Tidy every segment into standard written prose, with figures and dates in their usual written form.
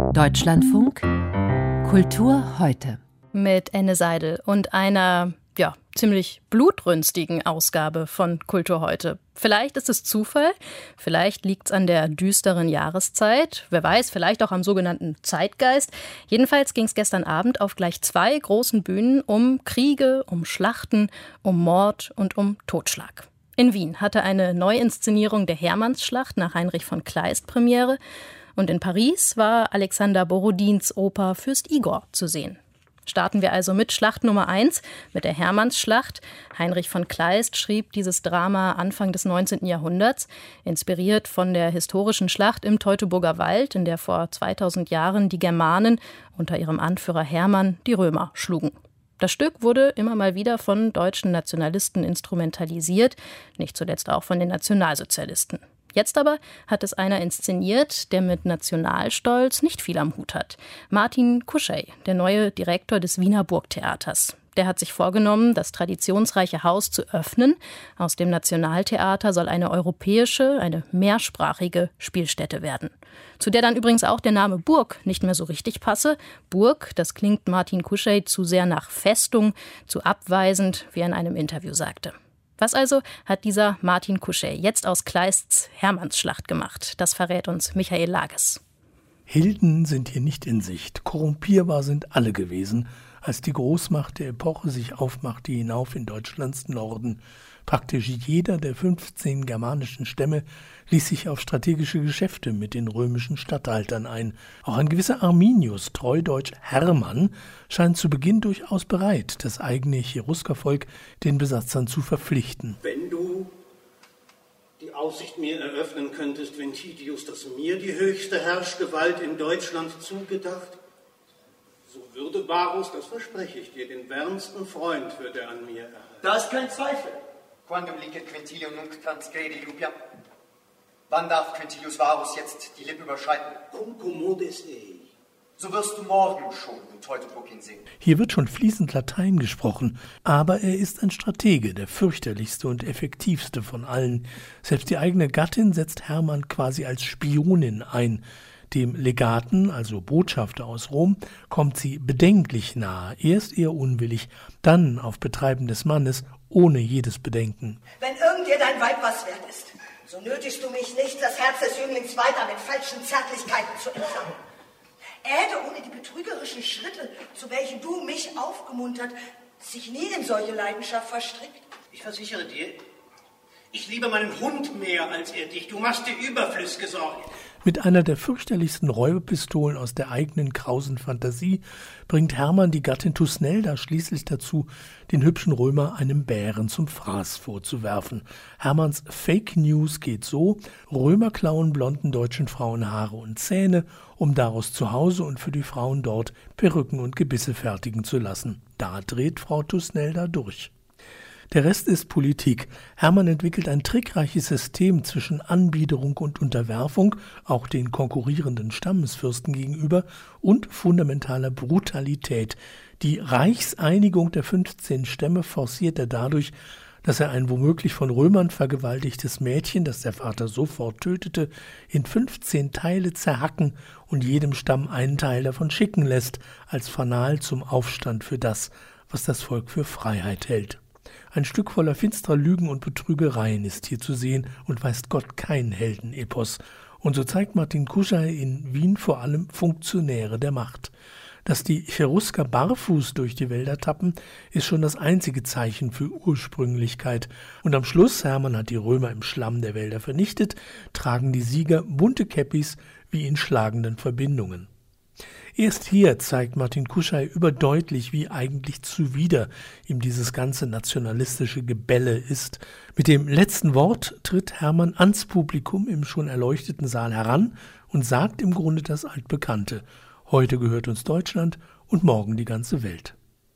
Deutschlandfunk Kultur heute. Mit Enne Seidel und einer, ziemlich blutrünstigen Ausgabe von Kultur heute. Vielleicht ist es Zufall, vielleicht liegt es an der düsteren Jahreszeit, wer weiß, vielleicht auch am sogenannten Zeitgeist. Jedenfalls ging es gestern Abend auf gleich 2 großen Bühnen um Kriege, um Schlachten, um Mord und um Totschlag. In Wien hatte eine Neuinszenierung der Hermannsschlacht nach Heinrich von Kleist Premiere und in Paris war Alexander Borodins Oper Fürst Igor zu sehen. Starten wir also mit Schlacht Nummer 1, mit der Hermannsschlacht. Heinrich von Kleist schrieb dieses Drama Anfang des 19. Jahrhunderts, inspiriert von der historischen Schlacht im Teutoburger Wald, in der vor 2000 Jahren die Germanen unter ihrem Anführer Hermann die Römer schlugen. Das Stück wurde immer mal wieder von deutschen Nationalisten instrumentalisiert, nicht zuletzt auch von den Nationalsozialisten. Jetzt aber hat es einer inszeniert, der mit Nationalstolz nicht viel am Hut hat. Martin Kuschey, der neue Direktor des Wiener Burgtheaters. Der hat sich vorgenommen, das traditionsreiche Haus zu öffnen. Aus dem Nationaltheater soll eine europäische, eine mehrsprachige Spielstätte werden. Zu der dann übrigens auch der Name Burg nicht mehr so richtig passe. Burg, das klingt Martin Kuschey zu sehr nach Festung, zu abweisend, wie er in einem Interview sagte. Was also hat dieser Martin Kuschey jetzt aus Kleists Hermannsschlacht gemacht? Das verrät uns Michael Lages. Helden sind hier nicht in Sicht. Korrumpierbar sind alle gewesen, als die Großmacht der Epoche sich aufmachte hinauf in Deutschlands Norden. Praktisch jeder der 15 germanischen Stämme ließ sich auf strategische Geschäfte mit den römischen Statthaltern ein. Auch ein gewisser Arminius, treudeutsch Hermann, scheint zu Beginn durchaus bereit, das eigene Cheruskervolk den Besatzern zu verpflichten. Wenn du die Aussicht mir eröffnen könntest, Ventidius, dass mir die höchste Herrschgewalt in Deutschland zugedacht, so würde Varus, das verspreche ich dir, den wärmsten Freund würde er an mir erhalten. Da ist kein Zweifel. Quandum licet Quintilium nunc transgredi lupia. Wann darf Quintilius Varus jetzt die Lippe überschreiten? Cum commodis ei. So wirst du morgen schon in Teutoburg ihn sehen. Hier wird schon fließend Latein gesprochen, aber er ist ein Stratege, der fürchterlichste und effektivste von allen. Selbst die eigene Gattin setzt Hermann quasi als Spionin ein. Dem Legaten, also Botschafter aus Rom, kommt sie bedenklich nahe, erst eher unwillig, dann auf Betreiben des Mannes, ohne jedes Bedenken. Wenn irgend dir dein Weib was wert ist, so nötigst du mich nicht, das Herz des Jünglings weiter mit falschen Zärtlichkeiten zu entflammen. Er hätte ohne die betrügerischen Schritte, zu welchen du mich aufgemuntert, sich nie in solche Leidenschaft verstrickt. Ich versichere dir, ich liebe meinen Hund mehr als er dich. Du machst dir überflüssige Sorge. Mit einer der fürchterlichsten Räuberpistolen aus der eigenen krausen Fantasie bringt Hermann die Gattin Thusnelda schließlich dazu, den hübschen Römer einem Bären zum Fraß vorzuwerfen. Hermanns Fake News geht so: Römer klauen blonden deutschen Frauen Haare und Zähne, um daraus zu Hause und für die Frauen dort Perücken und Gebisse fertigen zu lassen. Da dreht Frau Thusnelda durch. Der Rest ist Politik. Hermann entwickelt ein trickreiches System zwischen Anbiederung und Unterwerfung, auch den konkurrierenden Stammesfürsten gegenüber, und fundamentaler Brutalität. Die Reichseinigung der 15 Stämme forciert er dadurch, dass er ein womöglich von Römern vergewaltigtes Mädchen, das der Vater sofort tötete, in 15 Teile zerhacken und jedem Stamm einen Teil davon schicken lässt, als Fanal zum Aufstand für das, was das Volk für Freiheit hält. Ein Stück voller finsterer Lügen und Betrügereien ist hier zu sehen und weist Gott kein Heldenepos. Und so zeigt Martin Kuschey in Wien vor allem Funktionäre der Macht. Dass die Cherusker barfuß durch die Wälder tappen, ist schon das einzige Zeichen für Ursprünglichkeit. Und am Schluss, Hermann hat die Römer im Schlamm der Wälder vernichtet, tragen die Sieger bunte Käppis wie in schlagenden Verbindungen. Erst hier zeigt Martin Kuschey überdeutlich, wie eigentlich zuwider ihm dieses ganze nationalistische Gebälle ist. Mit dem letzten Wort tritt Hermann ans Publikum im schon erleuchteten Saal heran und sagt im Grunde das Altbekannte: Heute gehört uns Deutschland und morgen die ganze Welt.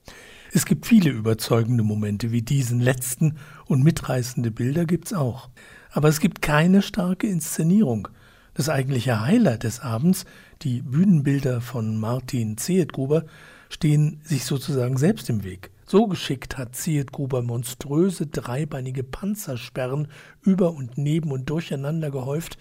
Es gibt viele überzeugende Momente wie diesen letzten, und mitreißende Bilder gibt's auch. Aber es gibt keine starke Inszenierung. Das eigentliche Highlight des Abends, die Bühnenbilder von Martin Zietgruber, stehen sich sozusagen selbst im Weg. So geschickt hat Zietgruber monströse, dreibeinige Panzersperren über und neben und durcheinander gehäuft,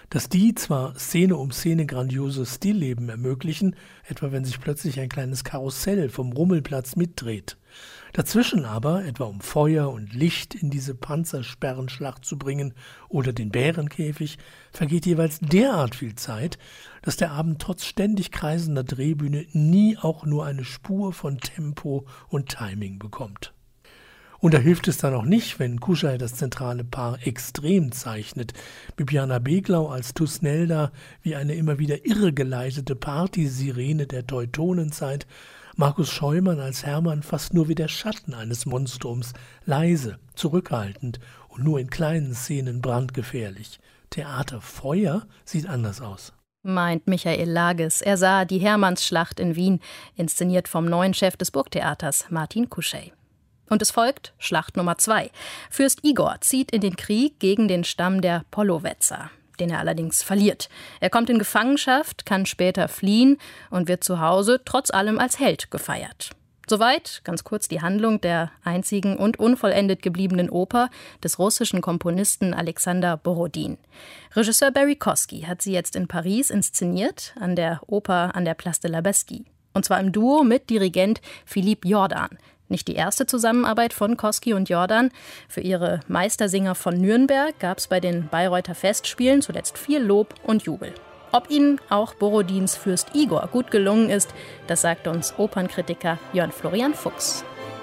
dass die zwar Szene um Szene grandiose Stillleben ermöglichen, etwa wenn sich plötzlich ein kleines Karussell vom Rummelplatz mitdreht. Dazwischen aber, etwa um Feuer und Licht in diese Panzersperrenschlacht zu bringen oder den Bärenkäfig, vergeht jeweils derart viel Zeit, dass der Abend trotz ständig kreisender Drehbühne nie auch nur eine Spur von Tempo und Timing bekommt. Und da hilft es dann auch nicht, wenn Kuschei das zentrale Paar extrem zeichnet, Bibiana Beglau als Thusnelda wie eine immer wieder irregeleitete Partysirene der Teutonenzeit, Markus Scheumann als Hermann fast nur wie der Schatten eines Monstrums, leise, zurückhaltend und nur in kleinen Szenen brandgefährlich. Theater Feuer sieht anders aus. Meint Michael Lages. Er sah die Hermannsschlacht in Wien, inszeniert vom neuen Chef des Burgtheaters, Martin Kuschei. Und es folgt Schlacht Nummer 2. Fürst Igor zieht in den Krieg gegen den Stamm der Pollowetzer, den er allerdings verliert. Er kommt in Gefangenschaft, kann später fliehen und wird zu Hause trotz allem als Held gefeiert. Soweit, ganz kurz, die Handlung der einzigen und unvollendet gebliebenen Oper des russischen Komponisten Alexander Borodin. Regisseur Barry Kosky hat sie jetzt in Paris inszeniert, an der Oper an der Place de la Bastille. Und zwar im Duo mit Dirigent Philippe Jordan. Nicht die erste Zusammenarbeit von Kosky und Jordan. Für ihre Meistersinger von Nürnberg gab es bei den Bayreuther Festspielen zuletzt viel Lob und Jubel. Ob ihnen auch Borodins Fürst Igor gut gelungen ist, das sagt uns Opernkritiker Jörn Florian Fuchs.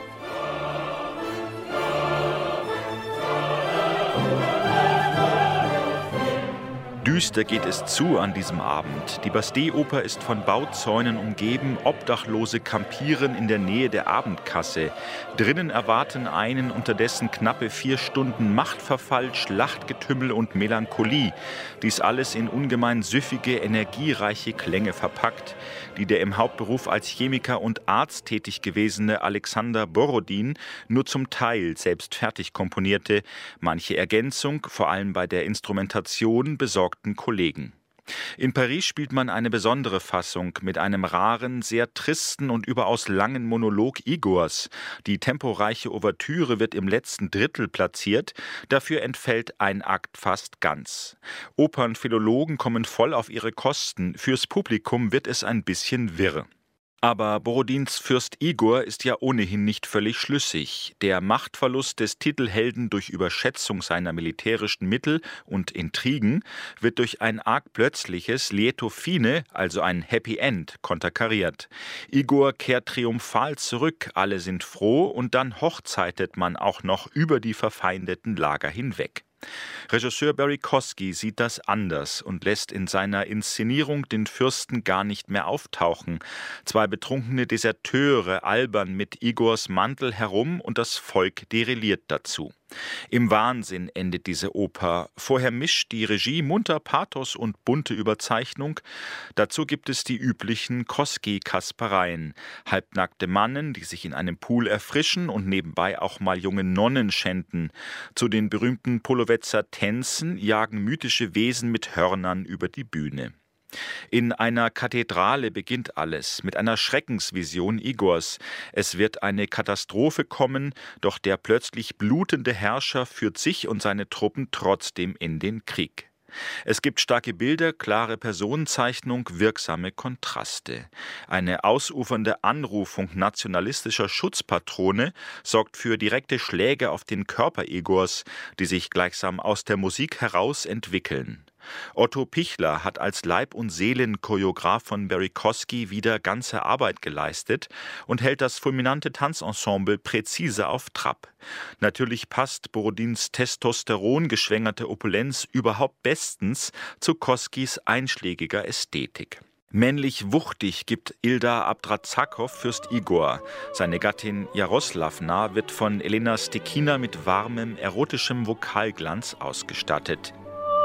Düster geht es zu an diesem Abend. Die Bastille-Oper ist von Bauzäunen umgeben, Obdachlose kampieren in der Nähe der Abendkasse. Drinnen erwarten einen unterdessen knappe 4 Stunden Machtverfall, Schlachtgetümmel und Melancholie. Dies alles in ungemein süffige, energiereiche Klänge verpackt, die der im Hauptberuf als Chemiker und Arzt tätig gewesene Alexander Borodin nur zum Teil selbst fertig komponierte. Manche Ergänzung, vor allem bei der Instrumentation, besorgten Kollegen. In Paris spielt man eine besondere Fassung mit einem raren, sehr tristen und überaus langen Monolog Igors. Die temporeiche Ouvertüre wird im letzten Drittel platziert, dafür entfällt ein Akt fast ganz. Opernphilologen kommen voll auf ihre Kosten, fürs Publikum wird es ein bisschen wirr. Aber Borodins Fürst Igor ist ja ohnehin nicht völlig schlüssig. Der Machtverlust des Titelhelden durch Überschätzung seiner militärischen Mittel und Intrigen wird durch ein arg plötzliches Lieto fine, also ein Happy End, konterkariert. Igor kehrt triumphal zurück, alle sind froh und dann hochzeitet man auch noch über die verfeindeten Lager hinweg. Regisseur Barry Kosky sieht das anders und lässt in seiner Inszenierung den Fürsten gar nicht mehr auftauchen. 2 betrunkene Deserteure albern mit Igors Mantel herum und das Volk derilliert dazu. Im Wahnsinn endet diese Oper. Vorher mischt die Regie munter Pathos und bunte Überzeichnung. Dazu gibt es die üblichen Kosky-Kaspereien. Halbnackte Mannen, die sich in einem Pool erfrischen und nebenbei auch mal junge Nonnen schänden. Zu den berühmten Pollowetzer Tänzen jagen mythische Wesen mit Hörnern über die Bühne. In einer Kathedrale beginnt alles, mit einer Schreckensvision Igors. Es wird eine Katastrophe kommen, doch der plötzlich blutende Herrscher führt sich und seine Truppen trotzdem in den Krieg. Es gibt starke Bilder, klare Personenzeichnung, wirksame Kontraste. Eine ausufernde Anrufung nationalistischer Schutzpatrone sorgt für direkte Schläge auf den Körper Igors, die sich gleichsam aus der Musik heraus entwickeln. Otto Pichler hat als Leib- und Seelen-Choreograf von Barry Kosky wieder ganze Arbeit geleistet und hält das fulminante Tanzensemble präzise auf Trab. Natürlich passt Borodins testosterongeschwängerte Opulenz überhaupt bestens zu Koskys einschlägiger Ästhetik. Männlich wuchtig gibt Ilda Abdrazakow Fürst Igor. Seine Gattin Jarosławna wird von Elena Stekina mit warmem, erotischem Vokalglanz ausgestattet.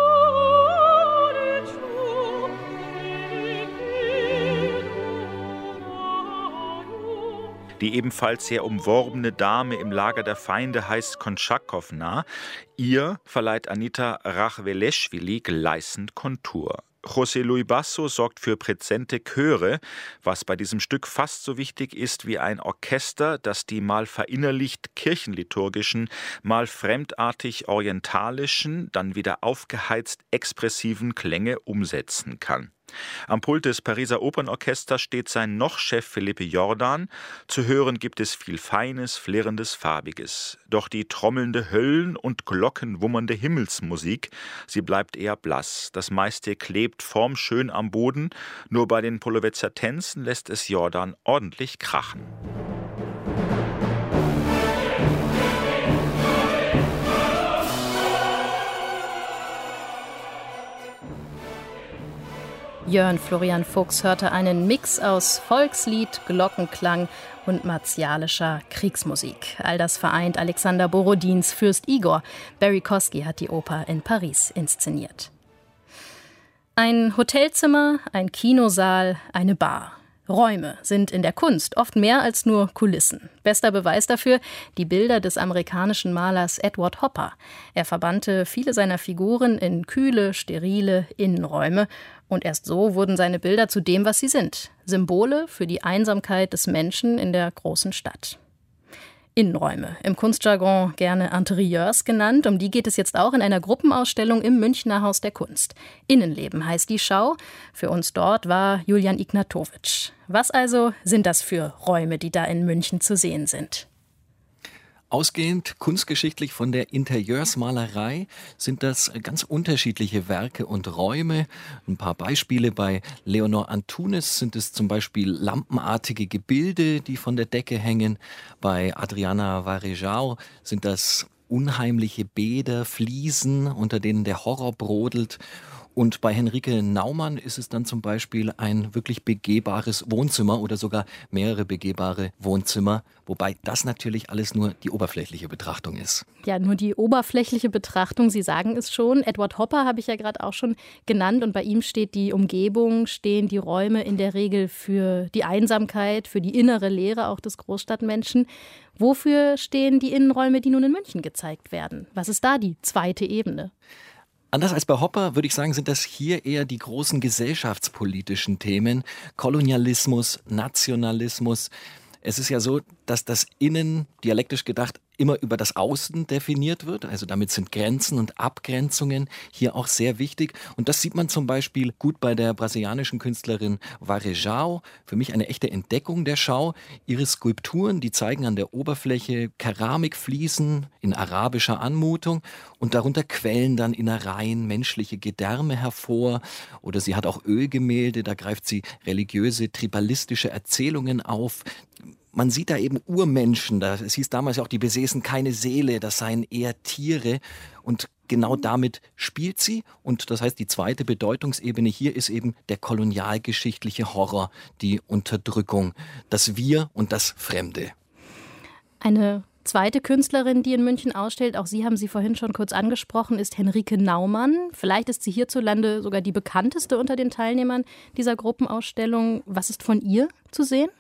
Die ebenfalls sehr umworbene Dame im Lager der Feinde heißt Konchakowna. Ihr verleiht Anita Rachweleschwili gleißend Kontur. José Luis Basso sorgt für präsente Chöre, was bei diesem Stück fast so wichtig ist wie ein Orchester, das die mal verinnerlicht kirchenliturgischen, mal fremdartig orientalischen, dann wieder aufgeheizt expressiven Klänge umsetzen kann. Am Pult des Pariser Opernorchesters steht sein Noch-Chef Philippe Jordan. Zu hören gibt es viel Feines, Flirrendes, Farbiges. Doch die trommelnde Höllen- und glockenwummernde Himmelsmusik, sie bleibt eher blass. Das meiste klebt formschön am Boden. Nur bei den Polovetzer-Tänzen lässt es Jordan ordentlich krachen. Jörn Florian Fuchs hörte einen Mix aus Volkslied, Glockenklang und martialischer Kriegsmusik. All das vereint Alexander Borodins Fürst Igor. Barry Kosky hat die Oper in Paris inszeniert. Ein Hotelzimmer, ein Kinosaal, eine Bar. Räume sind in der Kunst oft mehr als nur Kulissen. Bester Beweis dafür die Bilder des amerikanischen Malers Edward Hopper. Er verbannte viele seiner Figuren in kühle, sterile Innenräume. Und erst so wurden seine Bilder zu dem, was sie sind. Symbole für die Einsamkeit des Menschen in der großen Stadt. Innenräume, im Kunstjargon gerne Interieurs genannt. Um die geht es jetzt auch in einer Gruppenausstellung im Münchner Haus der Kunst. Innenleben heißt die Schau. Für uns dort war Julian Ignatowitsch. Was also sind das für Räume, die da in München zu sehen sind? Ausgehend kunstgeschichtlich von der Interieursmalerei sind das ganz unterschiedliche Werke und Räume. Ein paar Beispiele: bei Leonor Antunes sind es zum Beispiel lampenartige Gebilde, die von der Decke hängen. Bei Adriana Varejão sind das unheimliche Bäder, Fliesen, unter denen der Horror brodelt. Und bei Henrike Naumann ist es dann zum Beispiel ein wirklich begehbares Wohnzimmer oder sogar mehrere begehbare Wohnzimmer, wobei das natürlich alles nur die oberflächliche Betrachtung ist. Ja, nur die oberflächliche Betrachtung, Sie sagen es schon. Edward Hopper habe ich ja gerade auch schon genannt und bei ihm steht die Umgebung, stehen die Räume in der Regel für die Einsamkeit, für die innere Leere auch des Großstadtmenschen. Wofür stehen die Innenräume, die nun in München gezeigt werden? Was ist da die zweite Ebene? Anders als bei Hopper, würde ich sagen, sind das hier eher die großen gesellschaftspolitischen Themen. Kolonialismus, Nationalismus. Es ist ja so, dass das Innen, dialektisch gedacht, immer über das Außen definiert wird. Also damit sind Grenzen und Abgrenzungen hier auch sehr wichtig. Und das sieht man zum Beispiel gut bei der brasilianischen Künstlerin Varejão. Für mich eine echte Entdeckung der Schau. Ihre Skulpturen, die zeigen an der Oberfläche Keramikfliesen in arabischer Anmutung. Und darunter quellen dann Innereien, menschliche Gedärme hervor. Oder sie hat auch Ölgemälde, da greift sie religiöse, tribalistische Erzählungen auf. Man sieht da eben Urmenschen, es hieß damals ja auch, die besäßen keine Seele, das seien eher Tiere. Und genau damit spielt sie. Und das heißt, die zweite Bedeutungsebene hier ist eben der kolonialgeschichtliche Horror, die Unterdrückung, das Wir und das Fremde. Eine zweite Künstlerin, die in München ausstellt, auch Sie haben sie vorhin schon kurz angesprochen, ist Henrike Naumann. Vielleicht ist sie hierzulande sogar die bekannteste unter den Teilnehmern dieser Gruppenausstellung. Was ist von ihr zu sehen?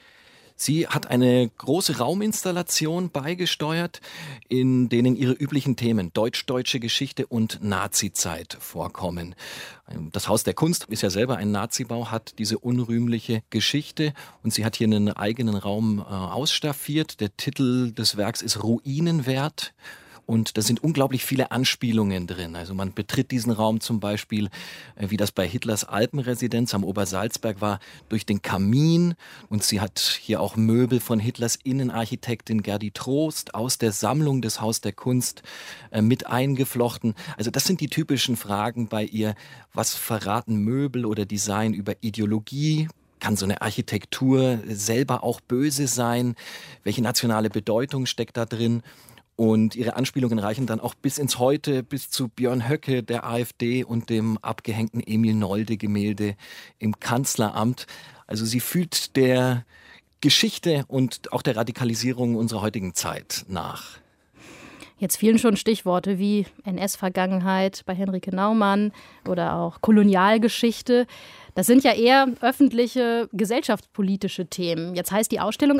Sie hat eine große Rauminstallation beigesteuert, in denen ihre üblichen Themen deutsch-deutsche Geschichte und Nazizeit vorkommen. Das Haus der Kunst ist ja selber ein Nazibau, hat diese unrühmliche Geschichte und sie hat hier einen eigenen Raum ausstaffiert. Der Titel des Werks ist Ruinenwert. Und da sind unglaublich viele Anspielungen drin. Also man betritt diesen Raum zum Beispiel, wie das bei Hitlers Alpenresidenz am Obersalzberg war, durch den Kamin. Und sie hat hier auch Möbel von Hitlers Innenarchitektin Gerdi Trost aus der Sammlung des Haus der Kunst mit eingeflochten. Also das sind die typischen Fragen bei ihr. Was verraten Möbel oder Design über Ideologie? Kann so eine Architektur selber auch böse sein? Welche nationale Bedeutung steckt da drin? Und ihre Anspielungen reichen dann auch bis ins Heute, bis zu Björn Höcke, der AfD und dem abgehängten Emil Nolde-Gemälde im Kanzleramt. Also sie fühlt der Geschichte und auch der Radikalisierung unserer heutigen Zeit nach. Jetzt fielen schon Stichworte wie NS-Vergangenheit bei Henrike Naumann oder auch Kolonialgeschichte. Das sind ja eher öffentliche, gesellschaftspolitische Themen. Jetzt heißt die Ausstellung aber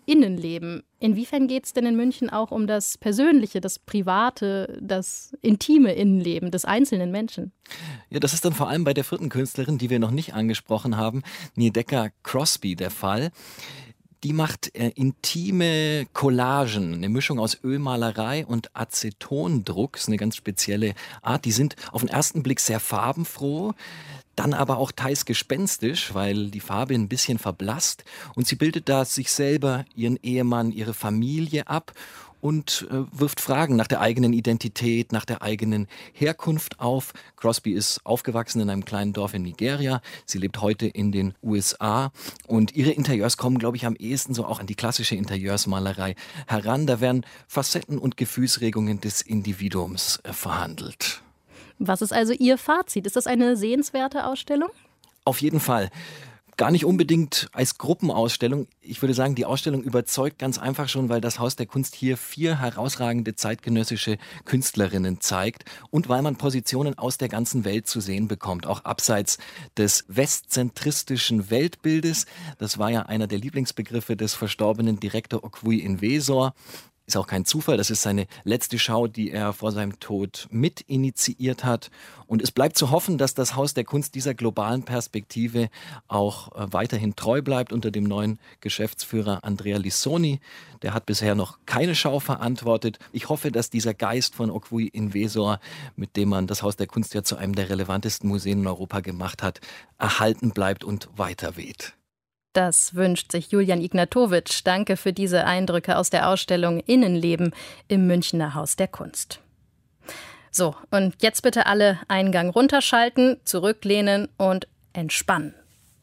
Innenleben. Inwiefern geht es denn in München auch um das Persönliche, das Private, das intime Innenleben des einzelnen Menschen? Ja, das ist dann vor allem bei der vierten Künstlerin, die wir noch nicht angesprochen haben, Niedecke Crosby, der Fall. Die macht intime Collagen, eine Mischung aus Ölmalerei und Acetondruck. Das ist eine ganz spezielle Art. Die sind auf den ersten Blick sehr farbenfroh, dann aber auch teils gespenstisch, weil die Farbe ein bisschen verblasst. Und sie bildet da sich selber, ihren Ehemann, ihre Familie ab und wirft Fragen nach der eigenen Identität, nach der eigenen Herkunft auf. Crosby ist aufgewachsen in einem kleinen Dorf in Nigeria. Sie lebt heute in den USA. Und ihre Interieurs kommen, glaube ich, am ehesten so auch an die klassische Interieursmalerei heran. Da werden Facetten und Gefühlsregungen des Individuums verhandelt. Was ist also Ihr Fazit? Ist das eine sehenswerte Ausstellung? Auf jeden Fall. Gar nicht unbedingt als Gruppenausstellung. Ich würde sagen, die Ausstellung überzeugt ganz einfach schon, weil das Haus der Kunst hier 4 herausragende zeitgenössische Künstlerinnen zeigt und weil man Positionen aus der ganzen Welt zu sehen bekommt, auch abseits des westzentristischen Weltbildes. Das war ja einer der Lieblingsbegriffe des verstorbenen Direktor Okwui Inwesor. Ist auch kein Zufall, das ist seine letzte Schau, die er vor seinem Tod mit initiiert hat. Und es bleibt zu hoffen, dass das Haus der Kunst dieser globalen Perspektive auch weiterhin treu bleibt unter dem neuen Geschäftsführer Andrea Lissoni. Der hat bisher noch keine Schau verantwortet. Ich hoffe, dass dieser Geist von Okwui Inwesor, mit dem man das Haus der Kunst ja zu einem der relevantesten Museen in Europa gemacht hat, erhalten bleibt und weiterweht. Das wünscht sich Julian Ignatowitsch. Danke für diese Eindrücke aus der Ausstellung Innenleben im Münchner Haus der Kunst. So, und jetzt bitte alle einen Gang runterschalten, zurücklehnen und entspannen.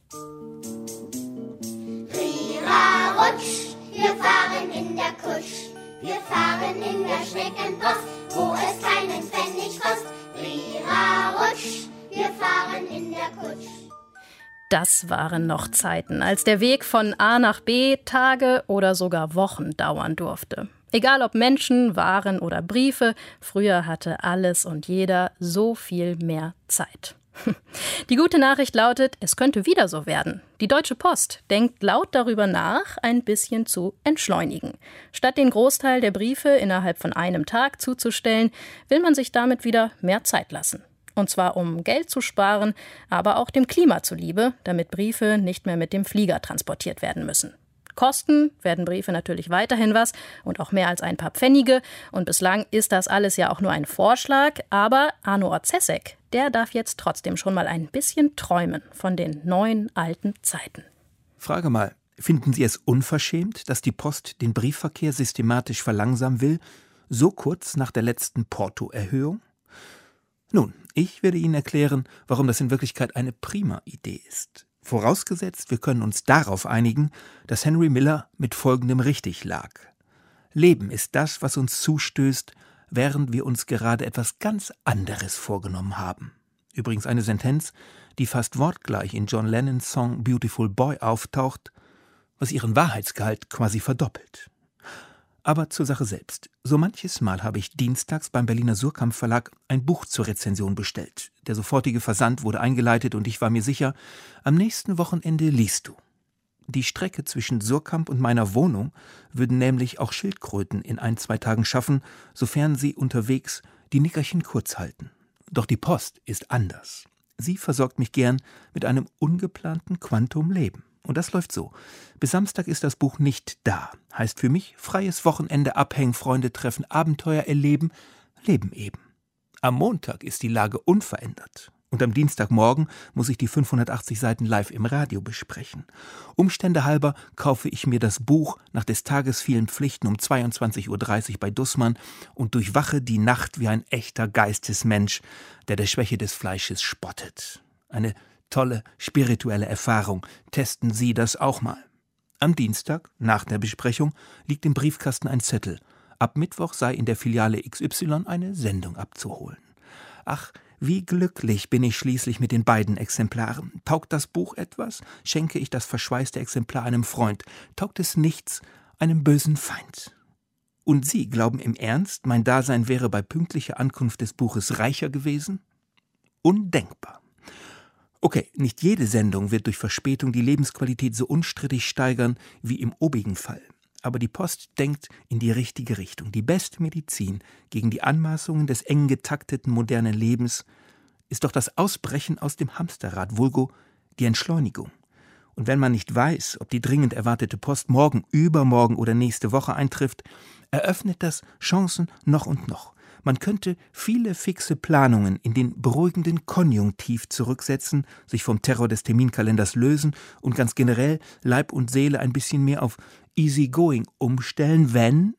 Rira, rutsch, wir fahren in der Kusch. Wir fahren in der Schneckenpost, wo es keinen Pfennig kostet. Rira, rutsch, wir fahren in der Kusch. Das waren noch Zeiten, als der Weg von A nach B Tage oder sogar Wochen dauern durfte. Egal ob Menschen, Waren oder Briefe, früher hatte alles und jeder so viel mehr Zeit. Die gute Nachricht lautet, es könnte wieder so werden. Die Deutsche Post denkt laut darüber nach, ein bisschen zu entschleunigen. Statt den Großteil der Briefe innerhalb von einem Tag zuzustellen, will man sich damit wieder mehr Zeit lassen. Und zwar um Geld zu sparen, aber auch dem Klima zuliebe, damit Briefe nicht mehr mit dem Flieger transportiert werden müssen. Kosten werden Briefe natürlich weiterhin was und auch mehr als ein paar Pfennige. Und bislang ist das alles ja auch nur ein Vorschlag. Aber Arno Orzesek, der darf jetzt trotzdem schon mal ein bisschen träumen von den neuen alten Zeiten. Frage mal, finden Sie es unverschämt, dass die Post den Briefverkehr systematisch verlangsamen will, so kurz nach der letzten Portoerhöhung? Nun, ich werde Ihnen erklären, warum das in Wirklichkeit eine prima Idee ist. Vorausgesetzt, wir können uns darauf einigen, dass Henry Miller mit Folgendem richtig lag. Leben ist das, was uns zustößt, während wir uns gerade etwas ganz anderes vorgenommen haben. Übrigens eine Sentenz, die fast wortgleich in John Lennons Song Beautiful Boy auftaucht, was ihren Wahrheitsgehalt quasi verdoppelt. Aber zur Sache selbst. So manches Mal habe ich dienstags beim Berliner Suhrkamp Verlag ein Buch zur Rezension bestellt. Der sofortige Versand wurde eingeleitet und ich war mir sicher, am nächsten Wochenende liest du. Die Strecke zwischen Suhrkamp und meiner Wohnung würden nämlich auch Schildkröten in 1-2 Tagen schaffen, sofern sie unterwegs die Nickerchen kurz halten. Doch die Post ist anders. Sie versorgt mich gern mit einem ungeplanten Quantum Leben. Und das läuft so. Bis Samstag ist das Buch nicht da. Heißt für mich, freies Wochenende abhängen, Freunde treffen, Abenteuer erleben, Leben eben. Am Montag ist die Lage unverändert. Und am Dienstagmorgen muss ich die 580 Seiten live im Radio besprechen. Umstände halber kaufe ich mir das Buch nach des Tages vielen Pflichten um 22:30 Uhr bei Dussmann und durchwache die Nacht wie ein echter Geistesmensch, der der Schwäche des Fleisches spottet. Eine tolle spirituelle Erfahrung. Testen Sie das auch mal. Am Dienstag, nach der Besprechung, liegt im Briefkasten ein Zettel. Ab Mittwoch sei in der Filiale XY eine Sendung abzuholen. Ach, wie glücklich bin ich schließlich mit den beiden Exemplaren. Taugt das Buch etwas, schenke ich das verschweißte Exemplar einem Freund. Taugt es nichts, einem bösen Feind. Und Sie glauben im Ernst, mein Dasein wäre bei pünktlicher Ankunft des Buches reicher gewesen? Undenkbar. Okay, nicht jede Sendung wird durch Verspätung die Lebensqualität so unstrittig steigern wie im obigen Fall. Aber die Post denkt in die richtige Richtung. Die beste Medizin gegen die Anmaßungen des eng getakteten modernen Lebens ist doch das Ausbrechen aus dem Hamsterrad, vulgo die Entschleunigung. Und wenn man nicht weiß, ob die dringend erwartete Post morgen, übermorgen oder nächste Woche eintrifft, eröffnet das Chancen noch und noch. Man könnte viele fixe Planungen in den beruhigenden Konjunktiv zurücksetzen, sich vom Terror des Terminkalenders lösen und ganz generell Leib und Seele ein bisschen mehr auf Easygoing umstellen,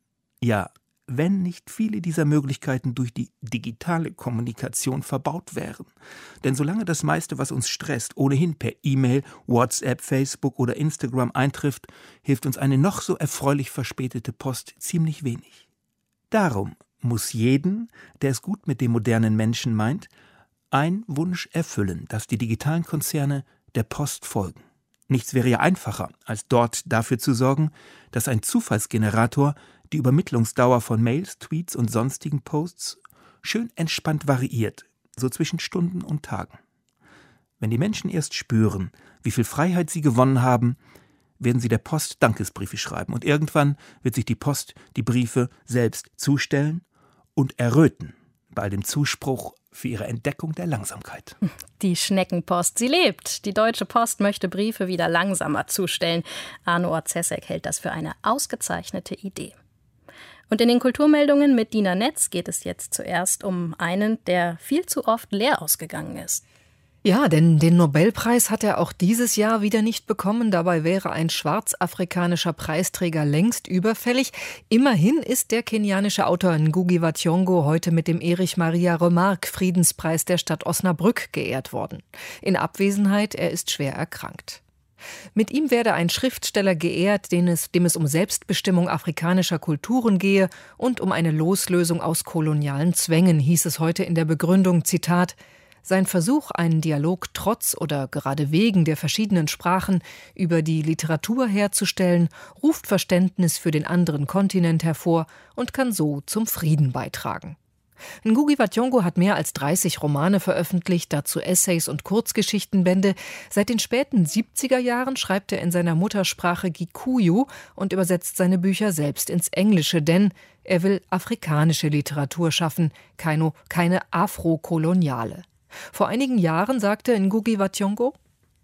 wenn nicht viele dieser Möglichkeiten durch die digitale Kommunikation verbaut wären. Denn solange das meiste, was uns stresst, ohnehin per E-Mail, WhatsApp, Facebook oder Instagram eintrifft, hilft uns eine noch so erfreulich verspätete Post ziemlich wenig. Darum muss jeden, der es gut mit dem modernen Menschen meint, ein Wunsch erfüllen, dass die digitalen Konzerne der Post folgen. Nichts wäre ja einfacher, als dort dafür zu sorgen, dass ein Zufallsgenerator die Übermittlungsdauer von Mails, Tweets und sonstigen Posts schön entspannt variiert, so zwischen Stunden und Tagen. Wenn die Menschen erst spüren, wie viel Freiheit sie gewonnen haben, werden sie der Post Dankesbriefe schreiben und irgendwann wird sich die Post die Briefe selbst zustellen und erröten bei all dem Zuspruch für ihre Entdeckung der Langsamkeit. Die Schneckenpost, sie lebt. Die Deutsche Post möchte Briefe wieder langsamer zustellen. Arno Orzesek hält das für eine ausgezeichnete Idee. Und in den Kulturmeldungen mit Dina Netz geht es jetzt zuerst um einen, der viel zu oft leer ausgegangen ist. Ja, denn den Nobelpreis hat er auch dieses Jahr wieder nicht bekommen. Dabei wäre ein schwarzafrikanischer Preisträger längst überfällig. Immerhin ist der kenianische Autor Ngugi wa Thiong'o heute mit dem Erich Maria Remarque Friedenspreis der Stadt Osnabrück geehrt worden. In Abwesenheit, er ist schwer erkrankt. Mit ihm werde ein Schriftsteller geehrt, dem es um Selbstbestimmung afrikanischer Kulturen gehe und um eine Loslösung aus kolonialen Zwängen, hieß es heute in der Begründung, Zitat: Sein Versuch, einen Dialog trotz oder gerade wegen der verschiedenen Sprachen über die Literatur herzustellen, ruft Verständnis für den anderen Kontinent hervor und kann so zum Frieden beitragen. Ngugi wa Thiong'o hat mehr als 30 Romane veröffentlicht, dazu Essays und Kurzgeschichtenbände. Seit den späten 70er Jahren schreibt er in seiner Muttersprache Gikuyu und übersetzt seine Bücher selbst ins Englische, denn er will afrikanische Literatur schaffen, keine afrokoloniale. Vor einigen Jahren sagte Ngugi wa Thiong'o: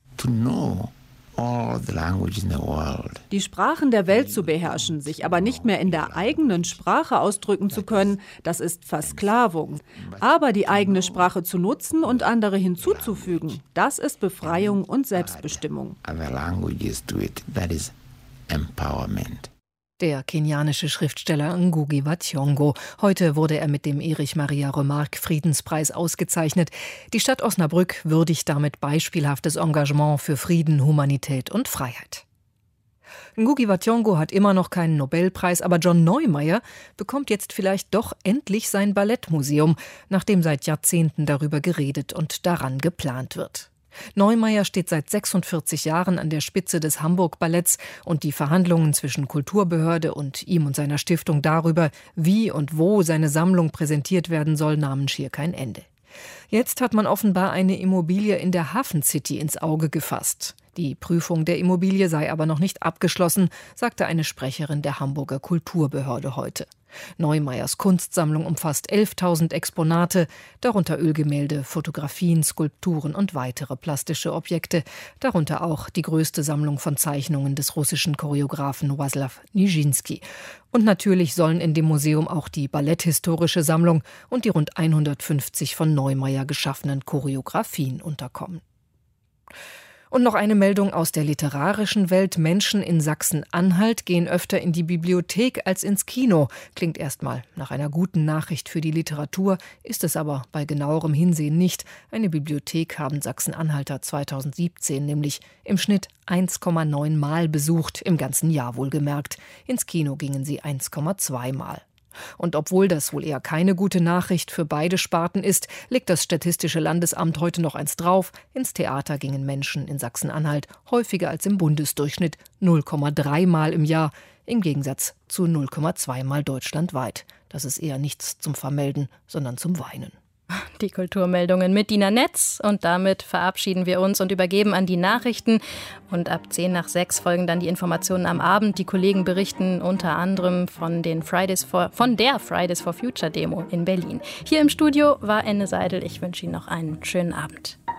Die Sprachen der Welt zu beherrschen, sich aber nicht mehr in der eigenen Sprache ausdrücken zu können, das ist Versklavung. Aber die eigene Sprache zu nutzen und andere hinzuzufügen, das ist Befreiung und Selbstbestimmung. Der kenianische Schriftsteller Ngugi wa Thiong'o. Heute wurde er mit dem Erich Maria Remarque Friedenspreis ausgezeichnet. Die Stadt Osnabrück würdigt damit beispielhaftes Engagement für Frieden, Humanität und Freiheit. Ngugi wa Thiong'o hat immer noch keinen Nobelpreis, aber John Neumeier bekommt jetzt vielleicht doch endlich sein Ballettmuseum, nachdem seit Jahrzehnten darüber geredet und daran geplant wird. Neumeier steht seit 46 Jahren an der Spitze des Hamburg-Balletts und die Verhandlungen zwischen Kulturbehörde und ihm und seiner Stiftung darüber, wie und wo seine Sammlung präsentiert werden soll, nahmen schier kein Ende. Jetzt hat man offenbar eine Immobilie in der Hafen City ins Auge gefasst. Die Prüfung der Immobilie sei aber noch nicht abgeschlossen, sagte eine Sprecherin der Hamburger Kulturbehörde heute. Neumeiers Kunstsammlung umfasst 11.000 Exponate, darunter Ölgemälde, Fotografien, Skulpturen und weitere plastische Objekte, darunter auch die größte Sammlung von Zeichnungen des russischen Choreografen Waslaw Nijinsky. Und natürlich sollen in dem Museum auch die balletthistorische Sammlung und die rund 150 von Neumeier geschaffenen Choreografien unterkommen. Und noch eine Meldung aus der literarischen Welt. Menschen in Sachsen-Anhalt gehen öfter in die Bibliothek als ins Kino. Klingt erstmal nach einer guten Nachricht für die Literatur, ist es aber bei genauerem Hinsehen nicht. Eine Bibliothek haben Sachsen-Anhalter 2017 nämlich im Schnitt 1,9 Mal besucht, im ganzen Jahr wohlgemerkt. Ins Kino gingen sie 1,2 Mal. Und obwohl das wohl eher keine gute Nachricht für beide Sparten ist, legt das Statistische Landesamt heute noch eins drauf. Ins Theater gingen Menschen in Sachsen-Anhalt häufiger als im Bundesdurchschnitt 0,3 Mal im Jahr, im Gegensatz zu 0,2 Mal deutschlandweit. Das ist eher nichts zum Vermelden, sondern zum Weinen. Die Kulturmeldungen mit Dina Netz. Und damit verabschieden wir uns und übergeben an die Nachrichten. Und ab 5:10 folgen dann die Informationen am Abend. Die Kollegen berichten unter anderem von der Fridays for Future Demo in Berlin. Hier im Studio war Enne Seidel. Ich wünsche Ihnen noch einen schönen Abend.